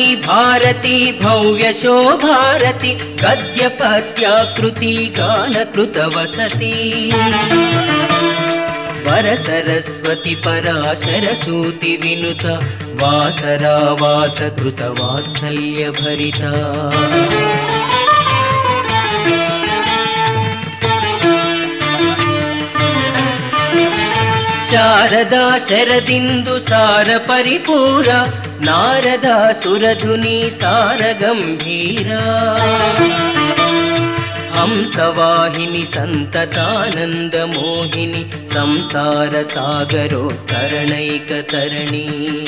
भारती भव्यशोभारति गद्यपद्याकृति गानकृतवसति वरसरस्वती पराशरसूति विनुता वासरावासकृतवात्सल्यभरिता शारदा शरदिन्दु सार परिपूरा नारदा सुरधुनी सार गंभीरा हंसवाहिनी संततानंद मोहिनी संसार सागरोत्तरणैकतरणी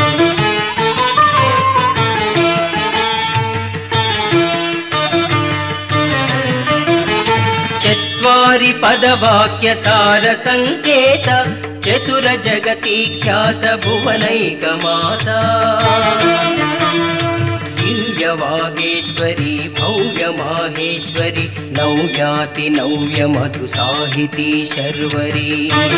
चत्वारि पदवाक्य सार संकेत चतुर जगति ख्यात भुवनैक माता दिव्य वागेश्वरी भव्य माहेश्वरी नव्याति नव्य मधु साहिती शर्वरी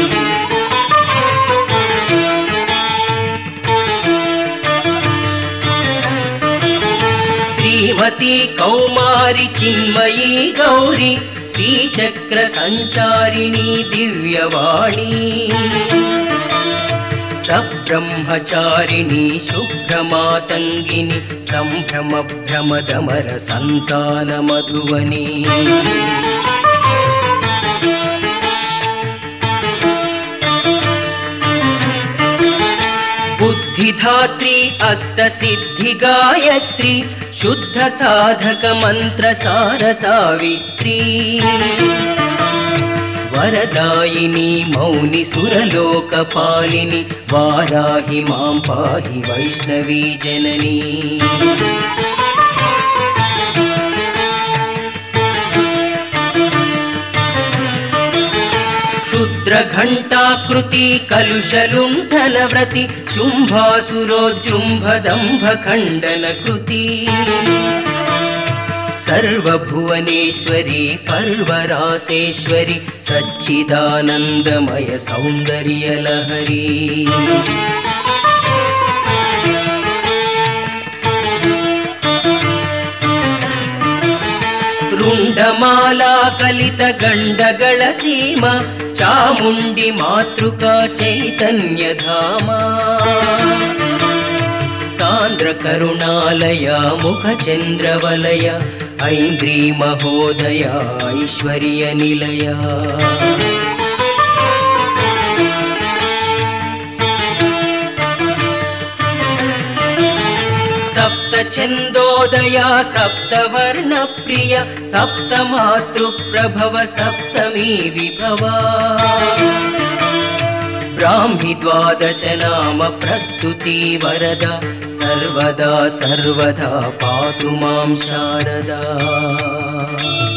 श्रीमती कौमारी चिन्मयी गौरी श्रीचक्र संचारिणी दिव्यवाणी सब्रह्मचारिणी शुभ्रमातंगिनी संभ्रम भ्रमदमर संतान मधुवनी बुद्धिधात्री अष्टसिद्धि गायत्री शुद्ध साधक मंत्र सार सावित्री वरदायिनी मौनि सुरलोकपालिनी वाराहि मां पाहि वैष्णवी जननी क्षुद्रघण्टाकृति कलुषलुण्ठनव्रति शुम्भासुरोज्जुम्भदम्भखण्डनकृति सर्वभुवनेश्वरी पर्वरासेश्वरी सच्चिदानन्दमय सौन्दर्यलहरी रुण्डमाला कलित गण्डगळ सीमा चामुण्डि मातृका चैतन्यधामा सान्द्र करुणालया मुखचन्द्रवलया ऐन्द्री महोदया ऐश्वर्य निलया सप्त छन्दोदया सप्तवर्ण प्रिय सप्त मातृप्रभव सप्तमी विभवा ब्राह्मी द्वादश नाम प्रस्तुति वरदा सर्वदा सर्वदा पातु मां शारदा।